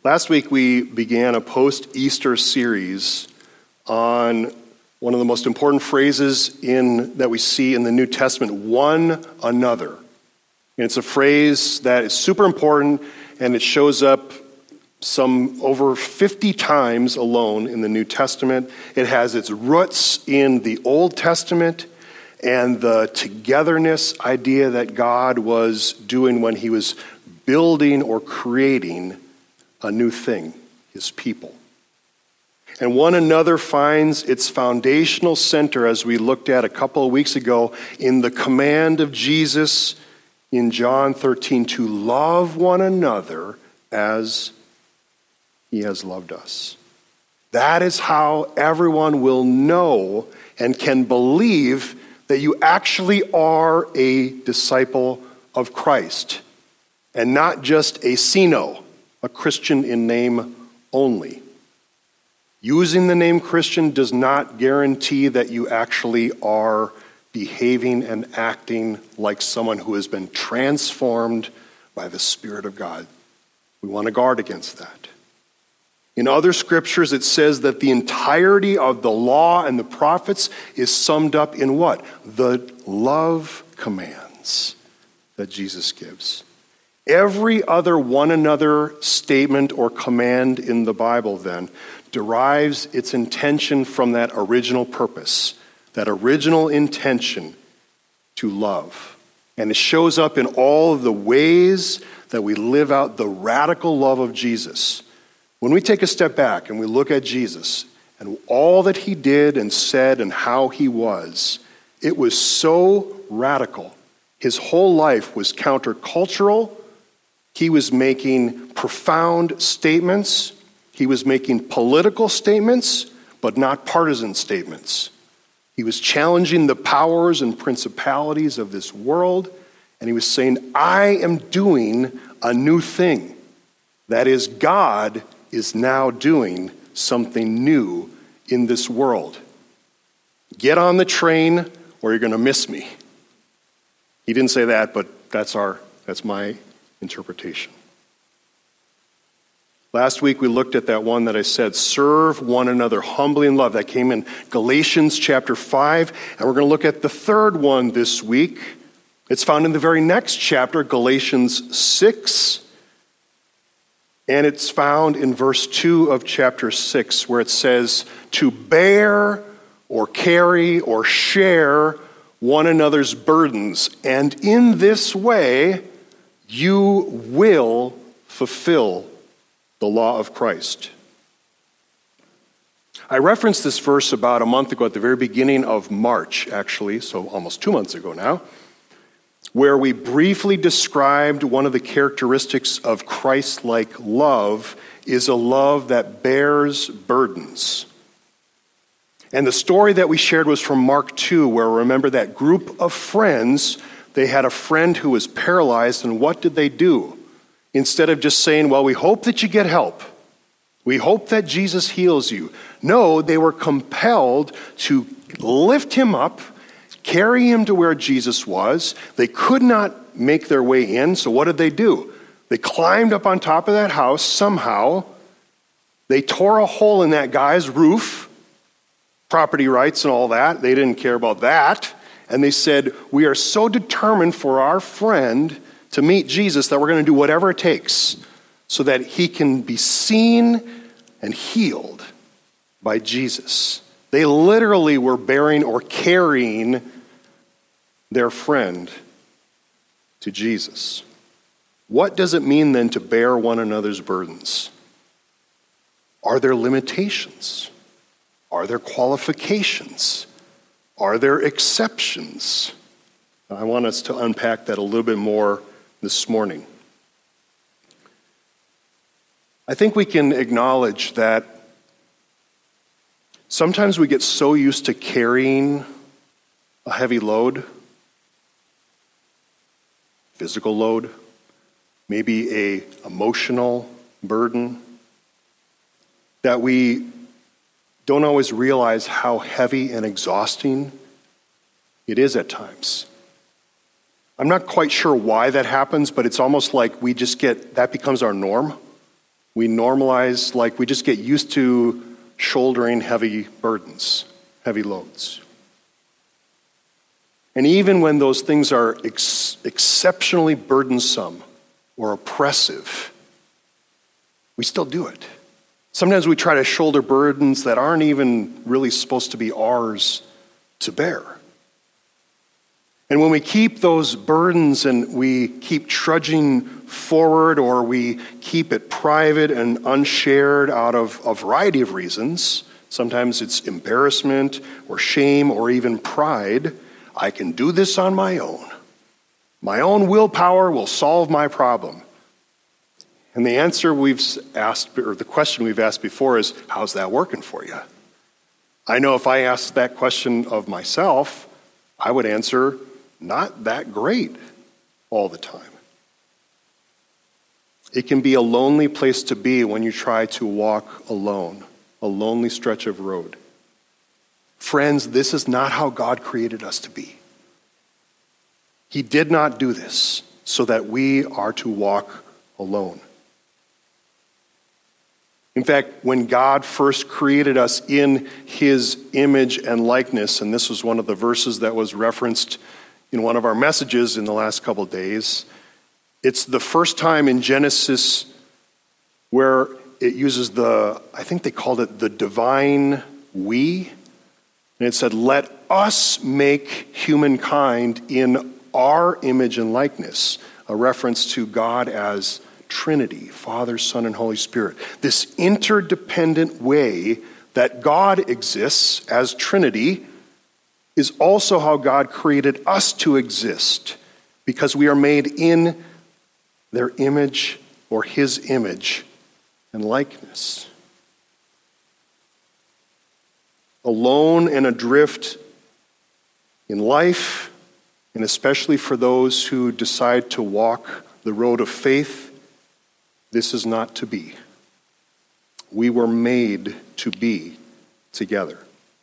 Last week we began a post-Easter series on one of the most important phrases that we see in the New Testament, one another. And it's a phrase that is super important, and it shows up some over 50 times alone in the New Testament. It has its roots in the Old Testament and the togetherness idea that God was doing when he was building or creating a new thing, his people. And one another finds its foundational center, as we looked at a couple of weeks ago, in the command of Jesus in John 13 to love one another as he has loved us. That is how everyone will know and can believe that you actually are a disciple of Christ and not just a Cino, a Christian in name only. Using the name Christian does not guarantee that you actually are behaving and acting like someone who has been transformed by the Spirit of God. We want to guard against that. In other scriptures, it says that the entirety of the law and the prophets is summed up in what? The love commands that Jesus gives. Every other one another statement or command in the Bible then derives its intention from that original purpose, that original intention to love. And it shows up in all of the ways that we live out the radical love of Jesus. When we take a step back and we look at Jesus and all that he did and said and how he was, it was so radical. His whole life was countercultural. He was making profound statements. He was making political statements, but not partisan statements. He was challenging the powers and principalities of this world, and he was saying, I am doing a new thing. That is, God is now doing something new in this world. Get on the train or you're going to miss me. He didn't say that, but that's my interpretation. Last week we looked at that one that I said, serve one another humbly in love. That came in Galatians chapter 5, and we're going to look at the third one this week. It's found in the very next chapter, Galatians 6, and it's found in verse 2 of chapter 6, where it says, to bear or carry or share one another's burdens, and in this way you will fulfill the law of Christ. I referenced this verse about a month ago at the very beginning of March, actually, so almost 2 months ago now, where we briefly described one of the characteristics of Christ-like love is a love that bears burdens. And the story that we shared was from Mark 2, where remember that group of friends, they had a friend who was paralyzed, and what did they do? Instead of just saying, well, we hope that you get help. We hope that Jesus heals you. No, they were compelled to lift him up, carry him to where Jesus was. They could not make their way in, so what did they do? They climbed up on top of that house somehow. They tore a hole in that guy's roof, property rights and all that. They didn't care about that. And they said, we are so determined for our friend to meet Jesus that we're going to do whatever it takes so that he can be seen and healed by Jesus. They literally were bearing or carrying their friend to Jesus. What does it mean then to bear one another's burdens? Are there limitations? Are there qualifications? Are there exceptions? I want us to unpack that a little bit more this morning. I think we can acknowledge that sometimes we get so used to carrying a heavy load, physical load, maybe an emotional burden, that we don't always realize how heavy and exhausting it is at times. I'm not quite sure why that happens, but it's almost like that becomes our norm. We normalize, like we just get used to shouldering heavy burdens, heavy loads. And even when those things are exceptionally burdensome or oppressive, we still do it. Sometimes we try to shoulder burdens that aren't even really supposed to be ours to bear. And when we keep those burdens and we keep trudging forward, or we keep it private and unshared out of a variety of reasons, sometimes it's embarrassment or shame or even pride. I can do this on my own. My own willpower will solve my problem. And the answer we've asked, or the question we've asked before is, how's that working for you? I know if I asked that question of myself, I would answer, not that great all the time. It can be a lonely place to be when you try to walk alone, a lonely stretch of road. Friends, this is not how God created us to be. He did not do this so that we are to walk alone. In fact, when God first created us in his image and likeness, and this was one of the verses that was referenced in one of our messages in the last couple of days, it's the first time in Genesis where it uses I think they called it the divine we. And it said, let us make humankind in our image and likeness, a reference to God as Trinity, Father, Son, and Holy Spirit. This interdependent way that God exists as Trinity is also how God created us to exist, because we are made in their image, or his image and likeness. Alone and adrift in life, and especially for those who decide to walk the road of faith, this is not to be. We were made to be together.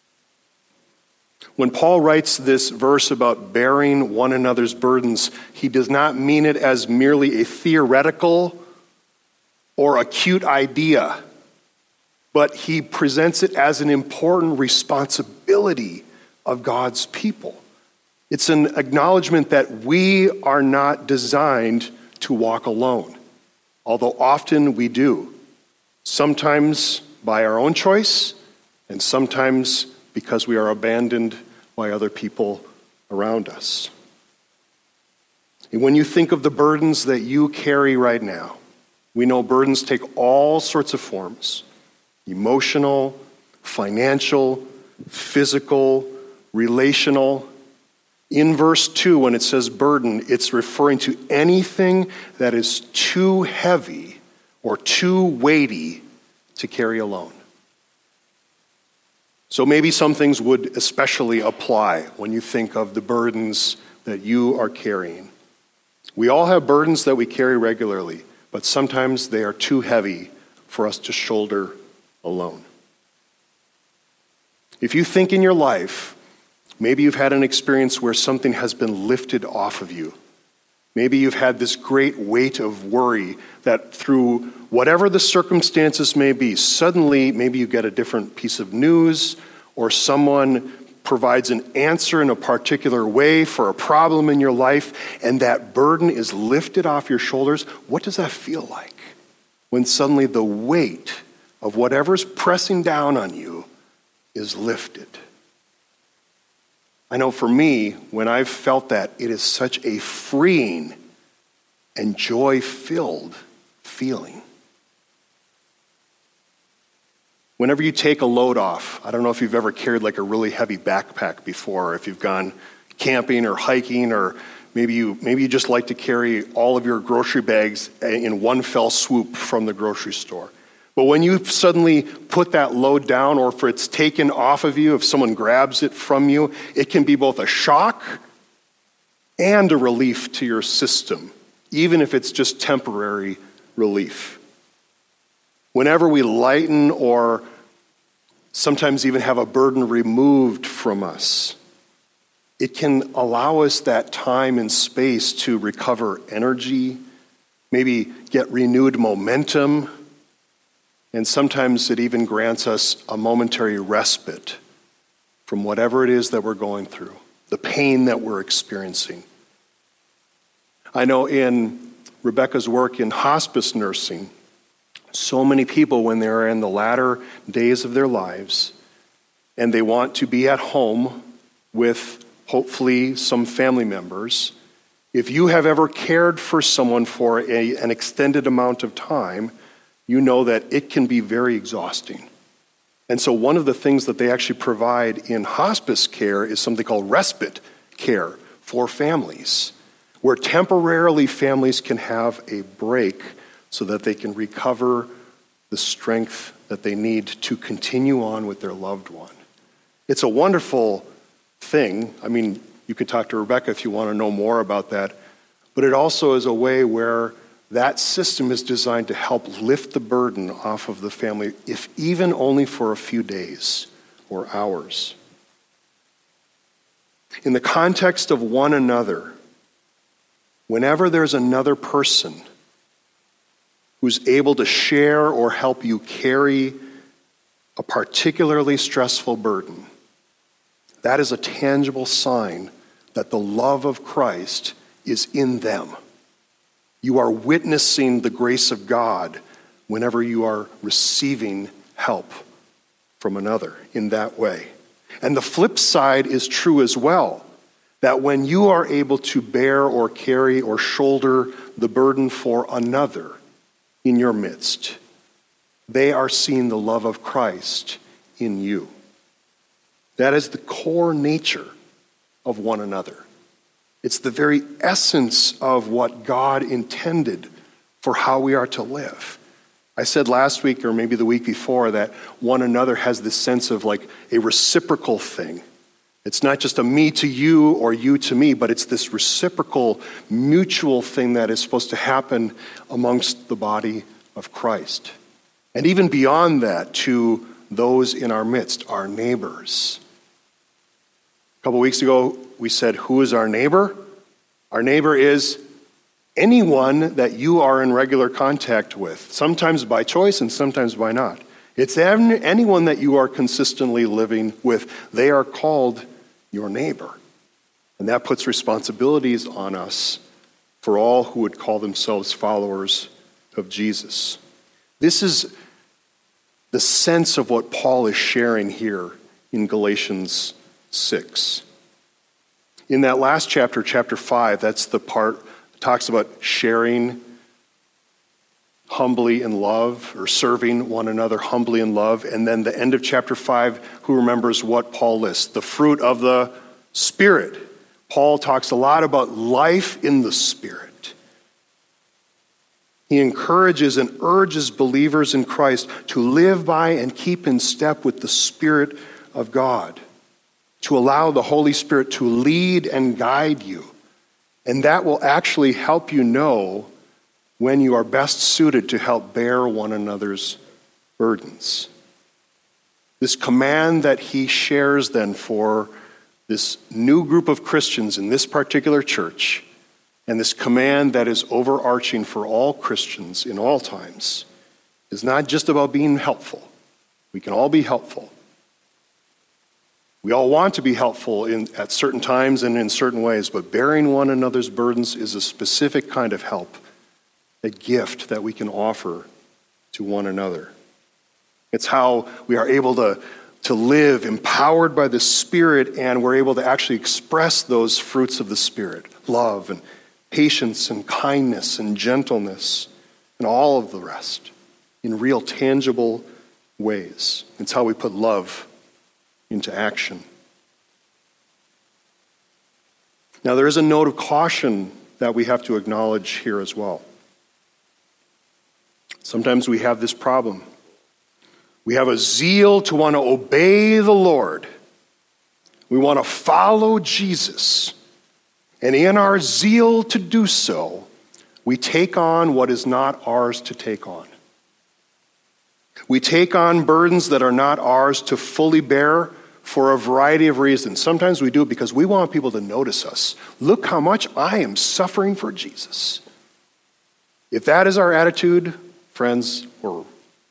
When Paul writes this verse about bearing one another's burdens, he does not mean it as merely a theoretical or a cute idea, but he presents it as an important responsibility of God's people. It's an acknowledgement that we are not designed to walk alone, although often we do, sometimes by our own choice, and sometimes because we are abandoned by other people around us. And when you think of the burdens that you carry right now, we know burdens take all sorts of forms: emotional, financial, physical, relational. In verse 2, when it says burden, it's referring to anything that is too heavy or too weighty to carry alone. So maybe some things would especially apply when you think of the burdens that you are carrying. We all have burdens that we carry regularly, but sometimes they are too heavy for us to shoulder alone. If you think in your life, maybe you've had an experience where something has been lifted off of you. Maybe you've had this great weight of worry that through whatever the circumstances may be, suddenly maybe you get a different piece of news, or someone provides an answer in a particular way for a problem in your life, and that burden is lifted off your shoulders. What does that feel like when suddenly the weight of whatever's pressing down on you is lifted? I know for me, when I've felt that, it is such a freeing and joy-filled feeling. Whenever you take a load off, I don't know if you've ever carried like a really heavy backpack before, or if you've gone camping or hiking, or maybe you just like to carry all of your grocery bags in one fell swoop from the grocery store. But when you suddenly put that load down, or if it's taken off of you, if someone grabs it from you, it can be both a shock and a relief to your system, even if it's just temporary relief. Whenever we lighten or sometimes even have a burden removed from us, it can allow us that time and space to recover energy, maybe get renewed momentum, And sometimes it even grants us a momentary respite from whatever it is that we're going through, the pain that we're experiencing. I know in Rebecca's work in hospice nursing, so many people, when they're in the latter days of their lives and they want to be at home with hopefully some family members, if you have ever cared for someone for an extended amount of time, you know that it can be very exhausting. And so one of the things that they actually provide in hospice care is something called respite care for families, where temporarily families can have a break so that they can recover the strength that they need to continue on with their loved one. It's a wonderful thing. I mean, you could talk to Rebecca if you want to know more about that, but it also is a way where that system is designed to help lift the burden off of the family, if even only for a few days or hours. In the context of one another, whenever there's another person who's able to share or help you carry a particularly stressful burden, that is a tangible sign that the love of Christ is in them. You are witnessing the grace of God whenever you are receiving help from another in that way. And the flip side is true as well, that when you are able to bear or carry or shoulder the burden for another in your midst, they are seeing the love of Christ in you. That is the core nature of one another. It's the very essence of what God intended for how we are to live. I said last week, or maybe the week before, that one another has this sense of like a reciprocal thing. It's not just a me to you or you to me, but it's this reciprocal, mutual thing that is supposed to happen amongst the body of Christ. And even beyond that, to those in our midst, our neighbors. A couple weeks ago, we said, who is our neighbor? Our neighbor is anyone that you are in regular contact with, sometimes by choice and sometimes by not. It's anyone that you are consistently living with. They are called your neighbor. And that puts responsibilities on us for all who would call themselves followers of Jesus. This is the sense of what Paul is sharing here in Galatians 6. In that last chapter, chapter 5, that's the part that talks about sharing humbly in love, or serving one another humbly in love. And then the end of chapter 5, who remembers what Paul lists? The fruit of the Spirit. Paul talks a lot about life in the Spirit. He encourages and urges believers in Christ to live by and keep in step with the Spirit of God, to allow the Holy Spirit to lead and guide you. And that will actually help you know when you are best suited to help bear one another's burdens. This command that he shares then for this new group of Christians in this particular church, and this command that is overarching for all Christians in all times, is not just about being helpful. We can all be helpful. We all want to be helpful at certain times and in certain ways, but bearing one another's burdens is a specific kind of help, a gift that we can offer to one another. It's how we are able to live empowered by the Spirit, and we're able to actually express those fruits of the Spirit, love and patience and kindness and gentleness and all of the rest in real tangible ways. It's how we put love into action. Now, there is a note of caution that we have to acknowledge here as well. Sometimes we have this problem. We have a zeal to want to obey the Lord. We want to follow Jesus. And in our zeal to do so, we take on what is not ours to take on. We take on burdens that are not ours to fully bear for a variety of reasons. Sometimes we do it because we want people to notice us. Look how much I am suffering for Jesus. If that is our attitude, friends, we're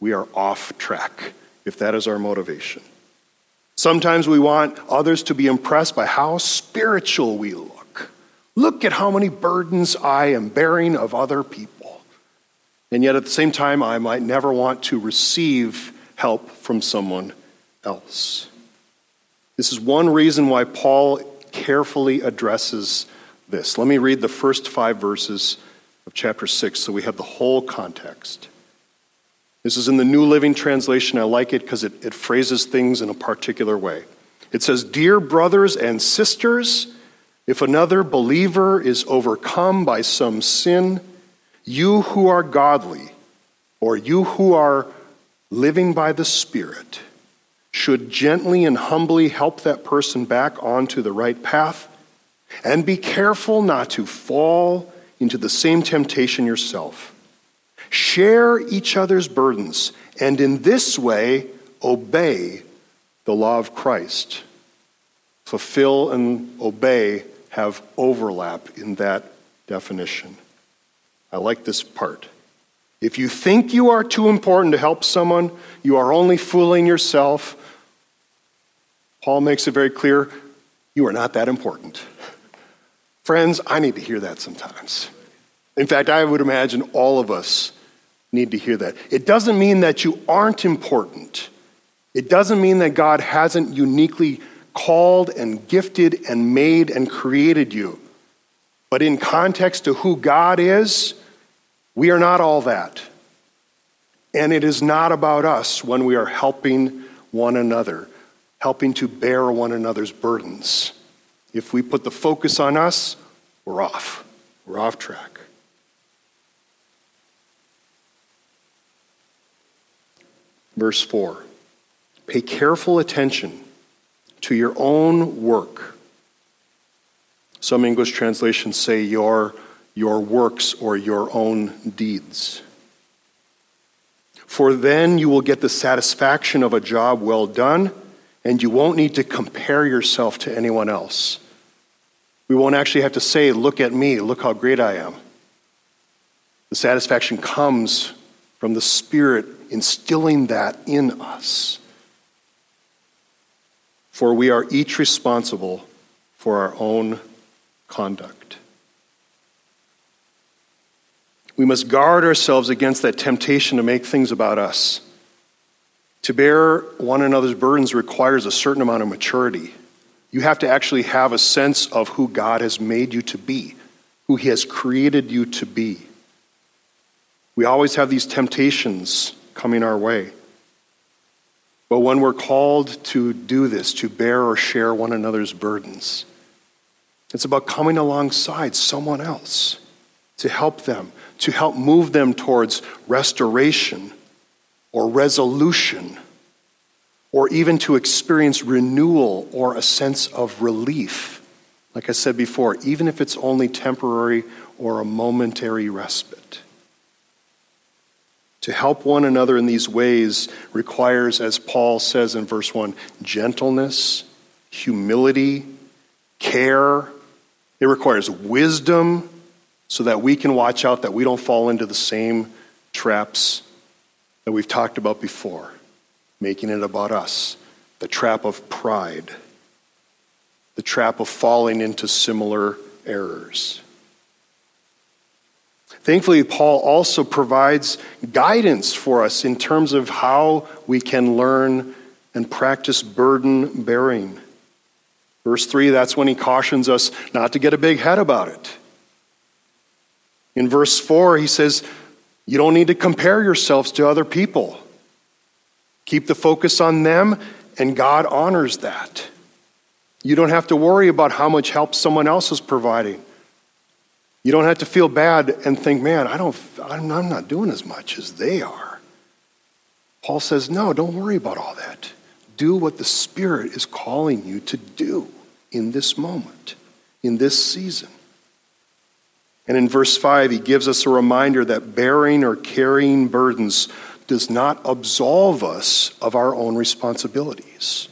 we are off track if that is our motivation. Sometimes we want others to be impressed by how spiritual we look. Look at how many burdens I am bearing of other people. And yet at the same time, I might never want to receive help from someone else. This is one reason why Paul carefully addresses this. Let me read the first 5 verses of chapter 6 so we have the whole context. This is in the New Living Translation. I like it because it phrases things in a particular way. It says, "Dear brothers and sisters, if another believer is overcome by some sin, you who are godly, or you who are living by the Spirit, should gently and humbly help that person back onto the right path, and be careful not to fall into the same temptation yourself. Share each other's burdens, and in this way obey the law of Christ." Fulfill and obey have overlap in that definition. I like this part. If you think you are too important to help someone, you are only fooling yourself. Paul makes it very clear, you are not that important. Friends, I need to hear that sometimes. In fact, I would imagine all of us need to hear that. It doesn't mean that you aren't important. It doesn't mean that God hasn't uniquely called and gifted and made and created you. But in context to who God is, we are not all that. And it is not about us when we are helping one another, helping to bear one another's burdens. If we put the focus on us, we're off. We're off track. Verse 4, pay careful attention to your own work. Some English translations say your works or your own deeds. For then you will get the satisfaction of a job well done, and you won't need to compare yourself to anyone else. We won't actually have to say, look at me, look how great I am. The satisfaction comes from the Spirit instilling that in us. For we are each responsible for our own conduct. We must guard ourselves against that temptation to make things about us. To bear one another's burdens requires a certain amount of maturity. You have to actually have a sense of who God has made you to be, who He has created you to be. We always have these temptations coming our way. But when we're called to do this, to bear or share one another's burdens, it's about coming alongside someone else to help them, to help move them towards restoration or resolution, or even to experience renewal or a sense of relief. Like I said before, even if it's only temporary or a momentary respite. To help one another in these ways requires, as Paul says in verse 1, gentleness, humility, care. It requires wisdom so that we can watch out that we don't fall into the same traps that we've talked about before, making it about us. The trap of pride, the trap of falling into similar errors. Thankfully, Paul also provides guidance for us in terms of how we can learn and practice burden bearing. Verse 3, that's when he cautions us not to get a big head about it. In verse 4, he says, you don't need to compare yourselves to other people. Keep the focus on them, and God honors that. You don't have to worry about how much help someone else is providing. You don't have to feel bad and think, man, I'm not doing as much as they are. Paul says, no, don't worry about all that. Do what the Spirit is calling you to do in this moment, in this season. And in verse 5, he gives us a reminder that bearing or carrying burdens does not absolve us of our own responsibilities.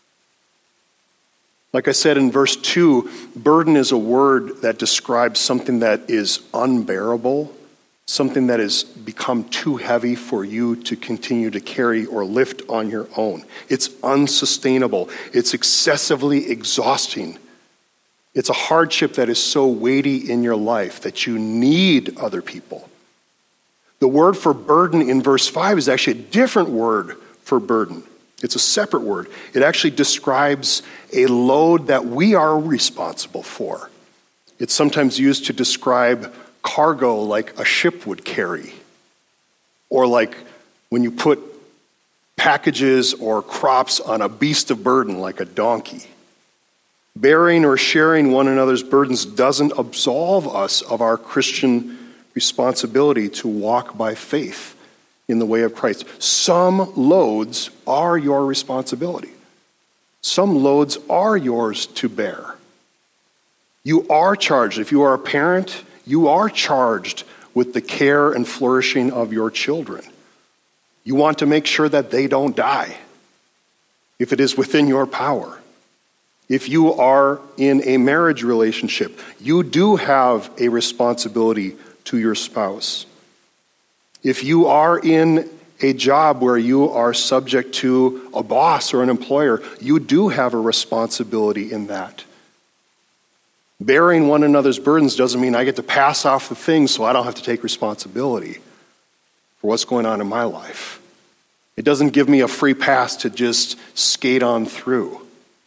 Like I said in verse 2, burden is a word that describes something that is unbearable, something that has become too heavy for you to continue to carry or lift on your own. It's unsustainable. It's excessively exhausting. It's a hardship that is so weighty in your life that you need other people. The word for burden in verse 5 is actually a different word for burden. It's a separate word. It actually describes a load that we are responsible for. It's sometimes used to describe cargo like a ship would carry, or like when you put packages or crops on a beast of burden like a donkey. Bearing or sharing one another's burdens doesn't absolve us of our Christian responsibility to walk by faith in the way of Christ. Some loads are your responsibility. Some loads are yours to bear. You are charged. If you are a parent, you are charged with the care and flourishing of your children. You want to make sure that they don't die, if it is within your power. If you are in a marriage relationship, you do have a responsibility to your spouse. If you are in a job where you are subject to a boss or an employer, you do have a responsibility in that. Bearing one another's burdens doesn't mean I get to pass off the things so I don't have to take responsibility for what's going on in my life. It doesn't give me a free pass to just skate on through.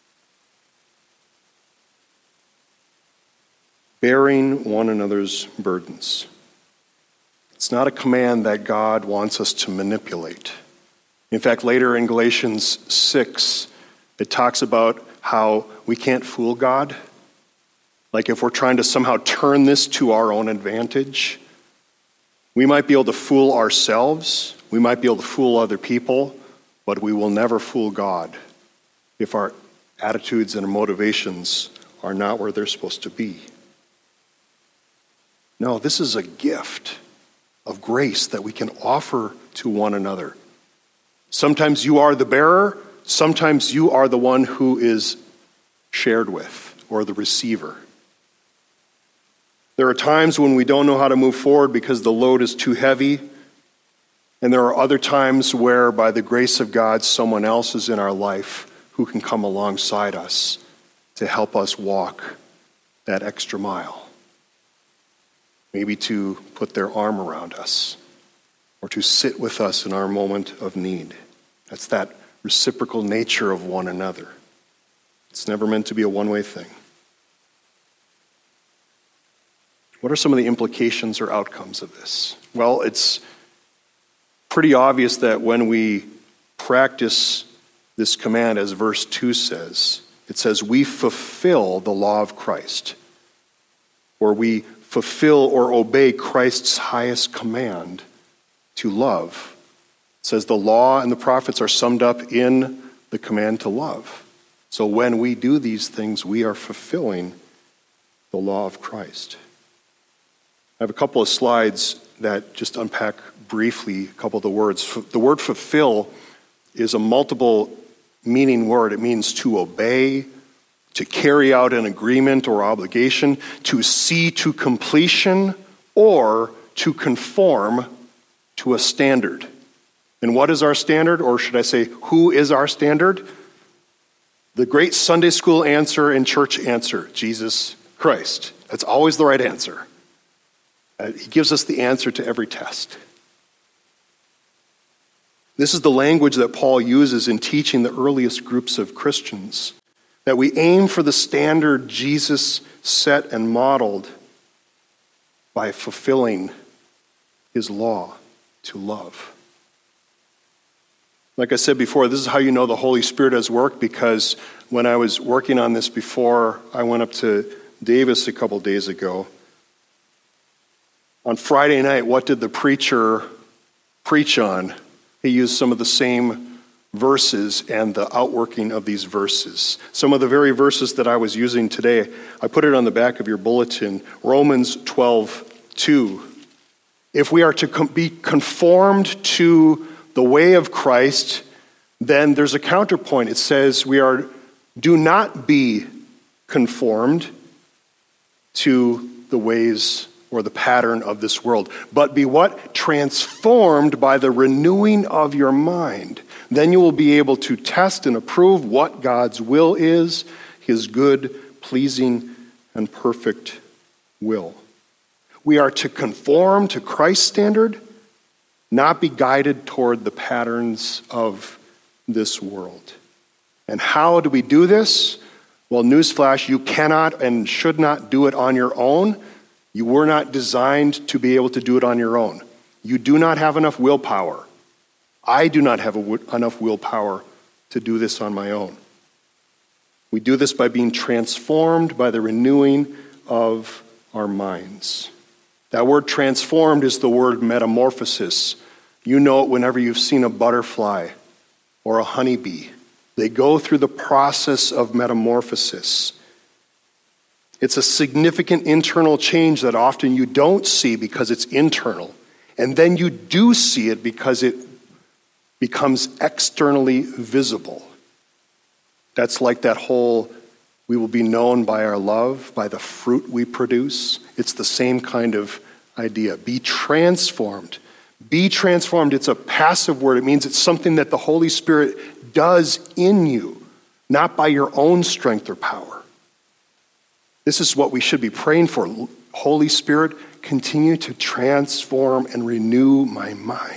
Bearing one another's burdens. It's not a command that God wants us to manipulate. In fact, later in Galatians 6, it talks about how we can't fool God. Like if we're trying to somehow turn this to our own advantage, we might be able to fool ourselves, we might be able to fool other people, but we will never fool God if our attitudes and motivations are not where they're supposed to be. No, this is a gift of grace that we can offer to one another. Sometimes you are the bearer, sometimes you are the one who is shared with, or the receiver. There are times when we don't know how to move forward because the load is too heavy, and there are other times where, by the grace of God, someone else is in our life who can come alongside us to help us walk that extra mile. Maybe to put their arm around us, or to sit with us in our moment of need. That's that reciprocal nature of one another. It's never meant to be a one-way thing. What are some of the implications or outcomes of this? Well, it's pretty obvious that when we practice this command, as verse 2 says, it says, we fulfill the law of Christ, or we fulfill or obey Christ's highest command to love. It says the law and the prophets are summed up in the command to love. So when we do these things, we are fulfilling the law of Christ. I have a couple of slides that just unpack briefly a couple of the words. The word fulfill is a multiple meaning word. It means to obey, to carry out an agreement or obligation, to see to completion, or to conform to a standard. And what is our standard? Or should I say, who is our standard? The great Sunday school answer and church answer, Jesus Christ. That's always the right answer. He gives us the answer to every test. This is the language that Paul uses in teaching the earliest groups of Christians, that we aim for the standard Jesus set and modeled by fulfilling his law to love. Like I said before, this is how you know the Holy Spirit has worked, because when I was working on this before I went up to Davis a couple days ago, on Friday night, what did the preacher preach on? He used some of the same verses and the outworking of these verses. Some of the very verses that I was using today, I put it on the back of your bulletin, Romans 12:2. If we are to be conformed to the way of Christ, then there's a counterpoint. It says do not be conformed to the ways or the pattern of this world. But be what? Transformed by the renewing of your mind. Then you will be able to test and approve what God's will is, his good, pleasing, and perfect will. We are to conform to Christ's standard, not be guided toward the patterns of this world. And how do we do this? Well, newsflash, you cannot and should not do it on your own. You were not designed to be able to do it on your own. You do not have enough willpower. I do not have enough willpower to do this on my own. We do this by being transformed by the renewing of our minds. That word transformed is the word metamorphosis. You know it whenever you've seen a butterfly or a honeybee. They go through the process of metamorphosis. It's a significant internal change that often you don't see because it's internal. And then you do see it because it becomes externally visible. That's like that whole, we will be known by our love, by the fruit we produce. It's the same kind of idea. Be transformed. Be transformed. It's a passive word. It means it's something that the Holy Spirit does in you, not by your own strength or power. This is what we should be praying for. Holy Spirit, continue to transform and renew my mind.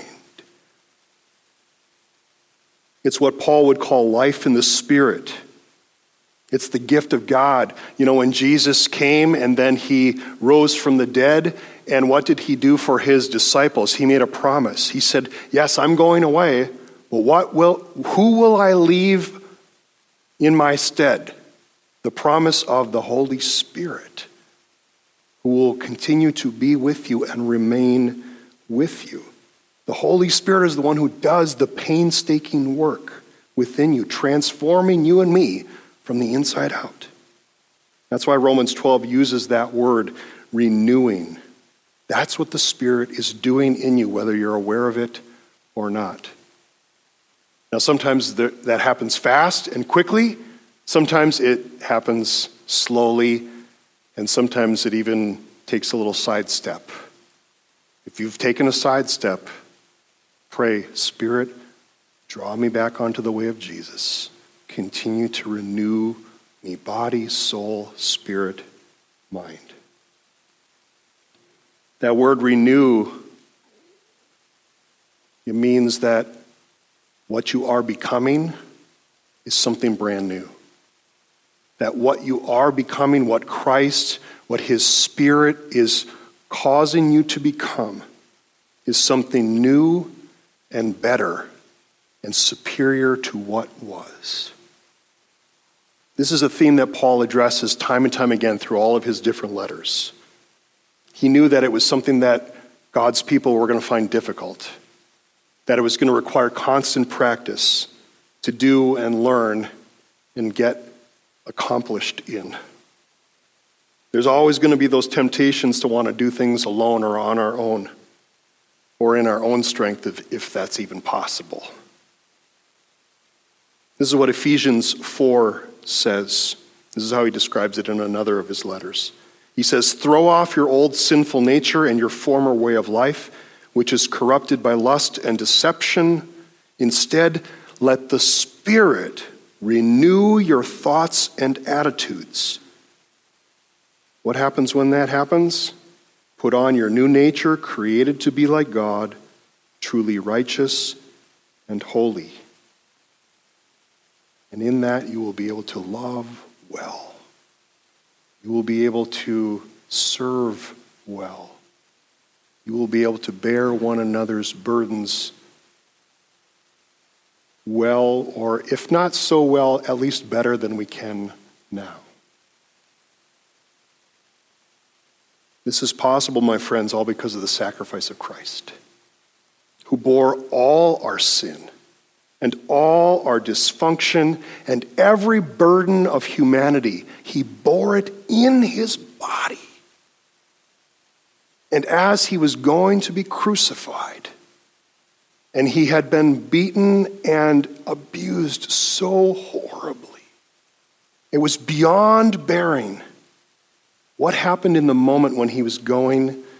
It's what Paul would call life in the Spirit. It's the gift of God. You know, when Jesus came and then he rose from the dead, and what did he do for his disciples? He made a promise. He said, yes, I'm going away, but who will I leave in my stead? The promise of the Holy Spirit, who will continue to be with you and remain with you. The Holy Spirit is the one who does the painstaking work within you, transforming you and me from the inside out. That's why Romans 12 uses that word, renewing. That's what the Spirit is doing in you, whether you're aware of it or not. Now, sometimes that happens fast and quickly. Sometimes it happens slowly, and sometimes it even takes a little sidestep. If you've taken a sidestep, pray, Spirit, draw me back onto the way of Jesus. Continue to renew me, body, soul, spirit, mind. That word renew, it means that what you are becoming is something brand new. That what you are becoming, what Christ, what his Spirit is causing you to become, is something new and better and superior to what was. This is a theme that Paul addresses time and time again through all of his different letters. He knew that it was something that God's people were going to find difficult, that it was going to require constant practice to do and learn and get accomplished in. There's always going to be those temptations to want to do things alone or on our own, or in our own strength if that's even possible. This is what Ephesians 4 says. This is how he describes it in another of his letters. He says, throw off your old sinful nature and your former way of life, which is corrupted by lust and deception. Instead, let the Spirit renew your thoughts and attitudes. What happens when that happens? Put on your new nature, created to be like God, truly righteous and holy. And in that, you will be able to love well. You will be able to serve well. You will be able to bear one another's burdens well, or if not so well, at least better than we can now. This is possible, my friends, all because of the sacrifice of Christ, who bore all our sin and all our dysfunction and every burden of humanity. He bore it in his body. And as he was going to be crucified, and he had been beaten and abused so horribly, it was beyond bearing. What happened in the moment when he was going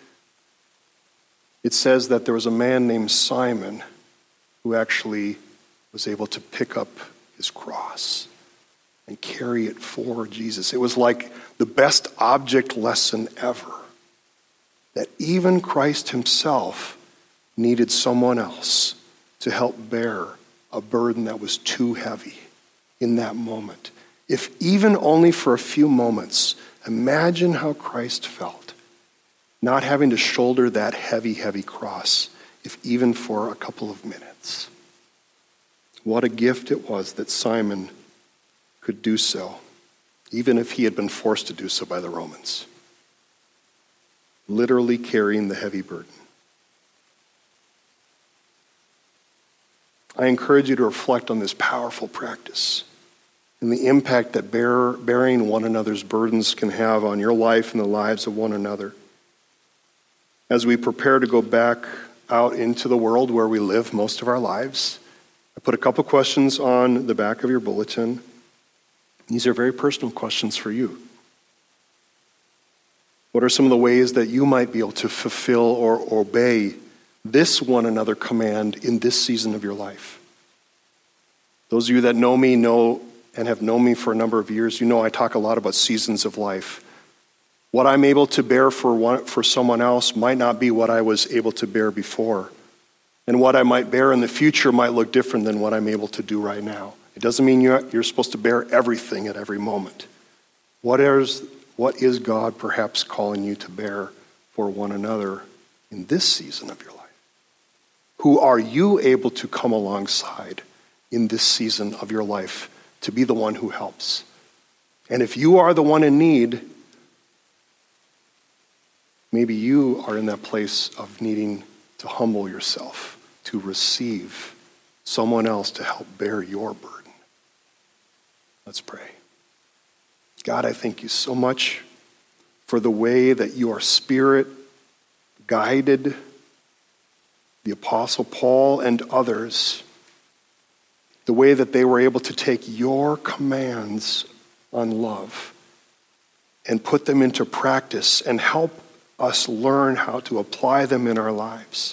it says that there was a man named Simon who actually was able to pick up his cross and carry it for Jesus. It was like the best object lesson ever, that even Christ himself needed someone else to help bear a burden that was too heavy in that moment. If even only for a few moments, imagine how Christ felt, not having to shoulder that heavy, heavy cross, if even for a couple of minutes. What a gift it was that Simon could do so, even if he had been forced to do so by the Romans. Literally carrying the heavy burden. I encourage you to reflect on this powerful practice and the impact that bearing one another's burdens can have on your life and the lives of one another. As we prepare to go back out into the world where we live most of our lives, I put a couple questions on the back of your bulletin. These are very personal questions for you. What are some of the ways that you might be able to fulfill or obey this one another command in this season of your life? Those of you that know me know and have known me for a number of years, you know I talk a lot about seasons of life. What I'm able to bear for someone else might not be what I was able to bear before. And what I might bear in the future might look different than what I'm able to do right now. It doesn't mean you're supposed to bear everything at every moment. What is God perhaps calling you to bear for one another in this season of your life? Who are you able to come alongside in this season of your life to be the one who helps? And if you are the one in need, maybe you are in that place of needing to humble yourself, to receive someone else to help bear your burden. Let's pray. God, I thank you so much for the way that your Spirit guided the Apostle Paul and others, the way that they were able to take your commands on love and put them into practice and help us learn how to apply them in our lives.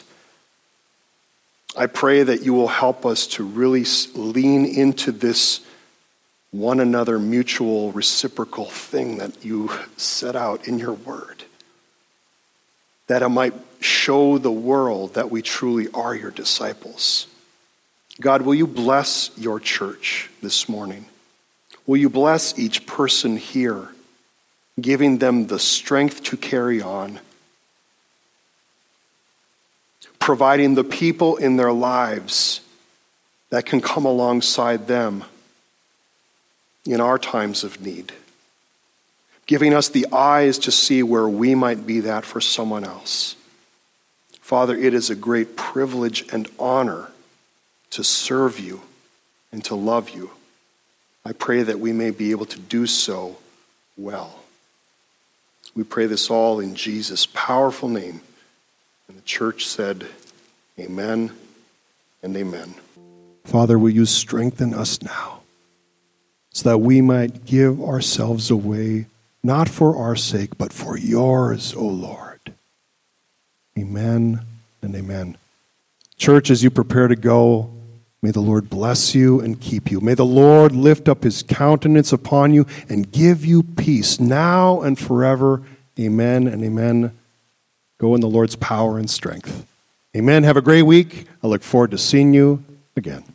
I pray that you will help us to really lean into this one another mutual reciprocal thing that you set out in your word, that it might show the world that we truly are your disciples. God, will you bless your church this morning? Will you bless each person here, giving them the strength to carry on, providing the people in their lives that can come alongside them in our times of need, giving us the eyes to see where we might be that for someone else. Father, it is a great privilege and honor to serve you and to love you. I pray that we may be able to do so well. We pray this all in Jesus' powerful name. And the church said, amen and amen. Father, will you strengthen us now so that we might give ourselves away, not for our sake, but for yours, O Lord. Amen and amen. Church, as you prepare to go, may the Lord bless you and keep you. May the Lord lift up his countenance upon you and give you peace now and forever. Amen and amen. Go in the Lord's power and strength. Amen. Have a great week. I look forward to seeing you again.